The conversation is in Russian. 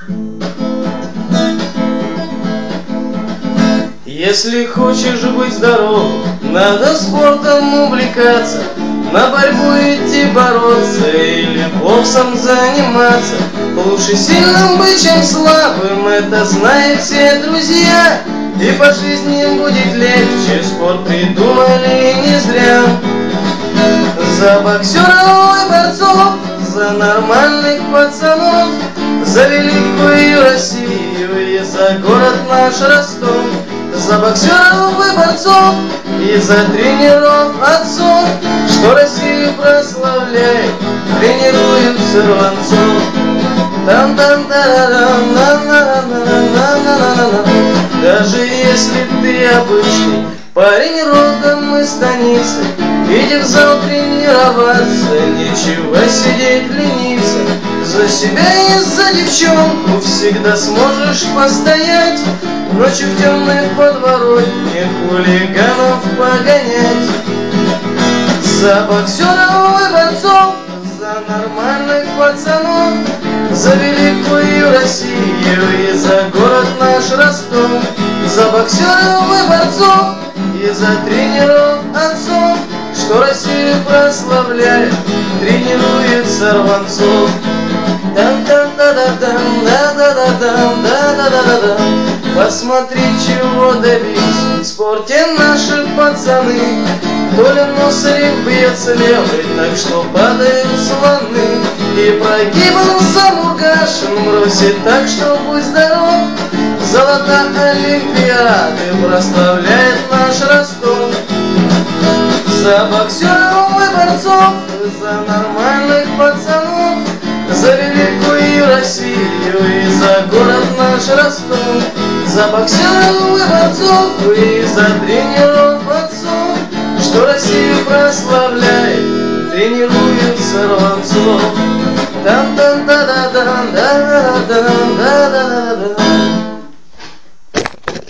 Если хочешь быть здоров, надо спортом увлекаться, на борьбу идти бороться или боксом заниматься. Лучше сильным быть, чем слабым, это знают все друзья. И по жизни будет легче, спорт придумали не зря. За боксеров и борцов, за нормальных пацанов, за великую Россию и за город наш Ростов. За боксеров и борцов и за тренеров отцов, что Россию прославляет, тренируют сорванцов. Даже если ты обычный парень родом из станицы, иди в зал тренироваться, нечего сидеть лениться. За себя и за девчонку всегда сможешь постоять, ночью в темной подворотне хулиганов погонять. За боксеров и борцов, за нормальных пацанов, за великую Россию и за город наш Ростов. За боксеров и борцов и за тренеров отцов, что Россию прославляет, тренирует сорванцов. Посмотри, чего добились в спорте наши пацаны. Толя Носарев бьется левой, так что падают слоны. И прогибом Замургашин бросит, так что будь здоров. Золото Олимпиады прославляет наш Ростов. За боксеров и борцов, за нормальных пацанов, за великую Россию и за город наш Ростов. За боксеров и борцов и за тренеров отцов, что Россию прославляет, тренирует сорванцов. Там-там-да-да-да-да-да-да-да-да-да.